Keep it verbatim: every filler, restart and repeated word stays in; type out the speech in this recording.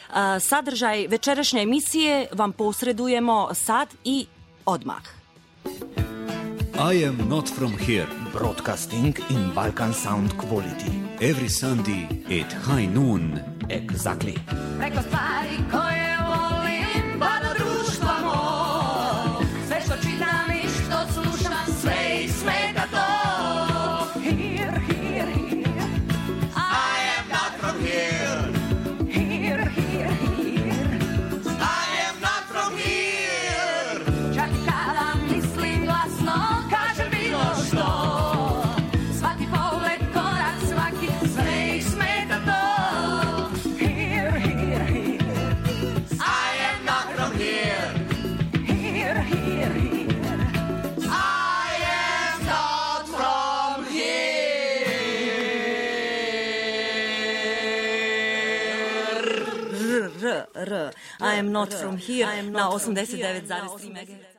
Sadržaj večerašnje emisije vam posredujemo sad i odmah. I am not from here. Broadcasting in Balkan sound quality. Every Sunday at high noon. Exactly. Preko stvari koje volim, pa do društva mog. Sve što čitam i što slušam, sve i smeta to. Here, here, here. I am not from here. Here, here, here. I am not from here. Čak i kada mislim glasno, kažem bilo što. Svaki pogled, korak, svaki, sve ih smeta to. Here, here, here. I am not from here. Here, here, here. I am not from here. R, R, R. I am not from here na osamdeset devet zarez tri megaherca.